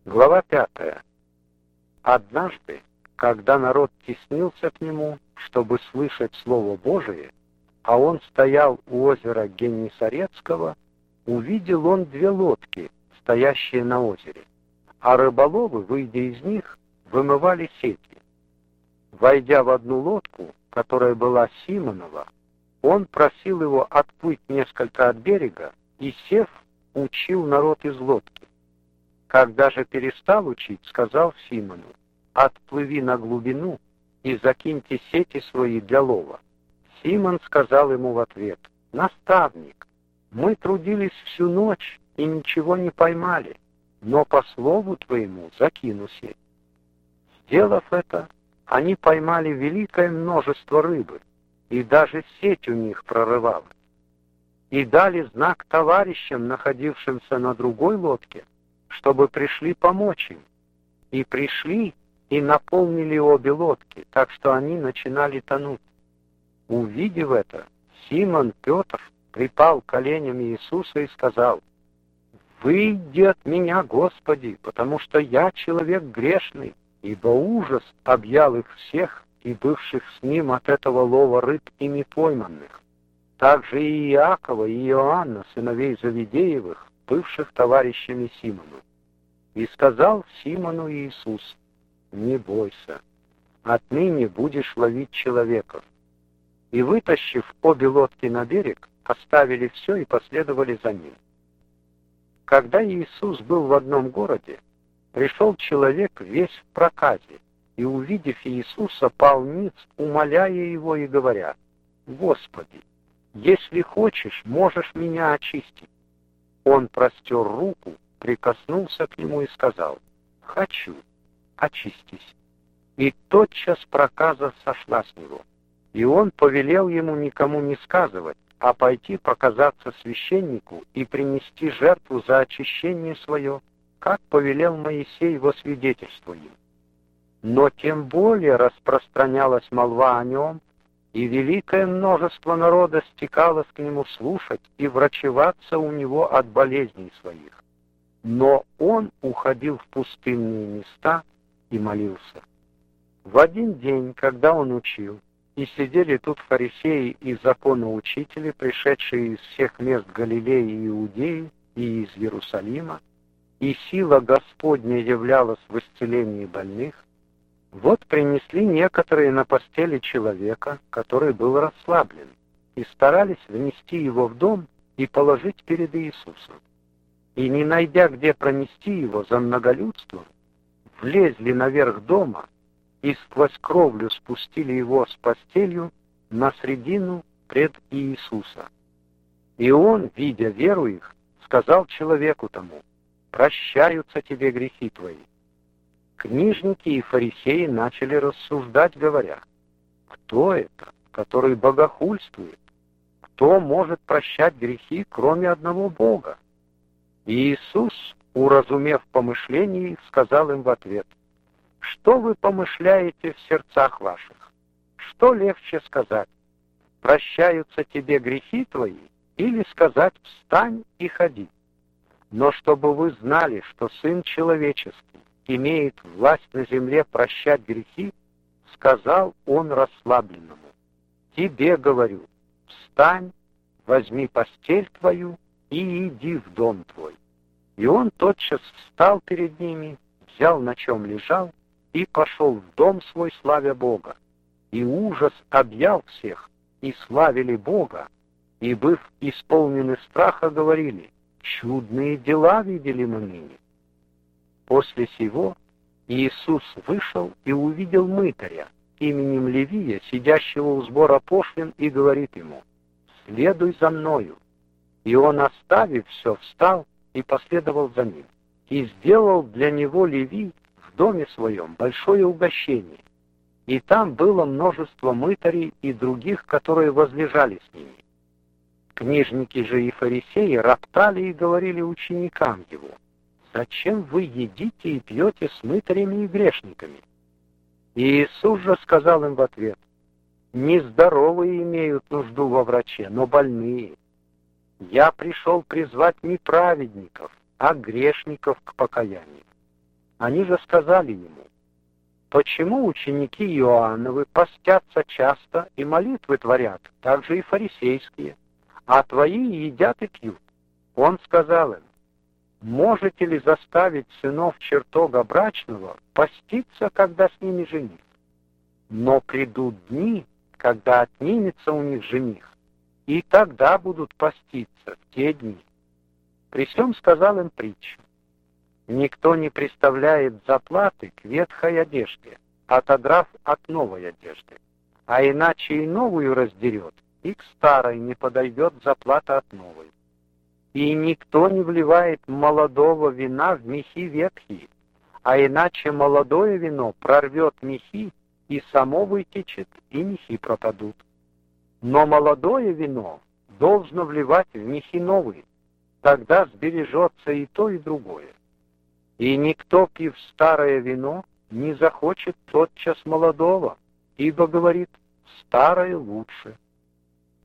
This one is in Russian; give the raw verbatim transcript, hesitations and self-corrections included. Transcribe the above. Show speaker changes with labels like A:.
A: Глава пятая. Однажды, когда народ теснился к нему, чтобы слышать Слово Божие, а он стоял у озера Геннесарецкого, увидел он две лодки, стоящие на озере, а рыболовы, выйдя из них, вымывали сети. Войдя в одну лодку, которая была Симонова, он просил его отплыть несколько от берега и, сев, учил народ из лодки. Когда же перестал учить, сказал Симону: «Отплыви на глубину и закиньте сети свои для лова». Симон сказал ему в ответ: «Наставник, мы трудились всю ночь и ничего не поймали, но по слову твоему закину сеть». Сделав это, они поймали великое множество рыбы, и даже сеть у них прорывалась. И дали знак товарищам, находившимся на другой лодке, чтобы пришли помочь им. И пришли и наполнили обе лодки, так что они начинали тонуть. Увидев это, Симон Петр припал к коленям Иисуса и сказал: «Выйди от меня, Господи, потому что я человек грешный», ибо ужас объял их всех и бывших с ним от этого лова рыб ими пойманных. Также и Иакова, и Иоанна, сыновей Завидеевых, бывших товарищами Симону. И сказал Симону Иисус: «Не бойся, отныне будешь ловить человеков». И, вытащив обе лодки на берег, оставили все и последовали за ним. Когда Иисус был в одном городе, пришел человек весь в проказе, и, увидев Иисуса, пал ниц, умоляя его и говоря: «Господи, если хочешь, можешь меня очистить». Он простер руку, прикоснулся к нему и сказал: «Хочу, очистись». И тотчас проказа сошла с него. И он повелел ему никому не сказывать, а пойти показаться священнику и принести жертву за очищение свое, как повелел Моисей во свидетельство им. Но тем более распространялась молва о нем, и великое множество народа стекалось к нему слушать и врачеваться у него от болезней своих. Но он уходил в пустынные места и молился. В один день, когда он учил, и сидели тут фарисеи и законоучители, пришедшие из всех мест Галилеи и Иудеи и из Иерусалима, и сила Господня являлась в исцелении больных, вот принесли некоторые на постели человека, который был расслаблен, и старались внести его в дом и положить перед Иисусом. И, не найдя, где пронести его за многолюдством, влезли наверх дома и сквозь кровлю спустили его с постелью на средину пред Иисуса. И он, видя веру их, сказал человеку тому: «Прощаются тебе грехи твои». Книжники и фарисеи начали рассуждать, говоря: «Кто это, который богохульствует? Кто может прощать грехи, кроме одного Бога?» И Иисус, уразумев помышления их, сказал им в ответ: «Что вы помышляете в сердцах ваших? Что легче сказать: прощаются тебе грехи твои, или сказать: встань и ходи? Но чтобы вы знали, что Сын Человеческий имеет власть на земле прощать грехи, сказал он расслабленному: тебе говорю, встань, возьми постель твою и иди в дом твой. И он тотчас встал перед ними, взял, на чем лежал, и пошел в дом свой, славя Бога. И ужас объял всех, и славили Бога, и, быв исполнены страха, говорили: чудные дела видели мы ныне. После сего Иисус вышел и увидел мытаря именем Левия, сидящего у сбора пошлин, и говорит ему: «Следуй за мною». И он, оставив все, встал и последовал за ним. И сделал для него Левий в доме своем большое угощение. И там было множество мытарей и других, которые возлежали с ними. Книжники же и фарисеи роптали и говорили ученикам его: «Зачем вы едите и пьете с мытарями и грешниками?» И Иисус же сказал им в ответ: «Нездоровые имеют нужду во враче, но больные. Я пришел призвать не праведников, а грешников к покаянию». Они же сказали ему: почему ученики Иоанновы постятся часто и молитвы творят, так же и фарисейские, а твои едят и пьют? Он сказал им: можете ли заставить сынов чертога брачного поститься, когда с ними жених? Но придут дни, когда отнимется у них жених, и тогда будут поститься в те дни. При сём сказал им притчу: никто не приставляет заплаты к ветхой одежде, отодрав от новой одежды, а иначе и новую раздерет, и к старой не подойдет заплата от новой. И никто не вливает молодого вина в мехи ветхие, а иначе молодое вино прорвет мехи, и само вытечет, и мехи пропадут. Но молодое вино должно вливать в мехи новые, тогда сбережется и то, и другое. И никто, пив старое вино, не захочет тотчас молодого, ибо, говорит, старое лучше.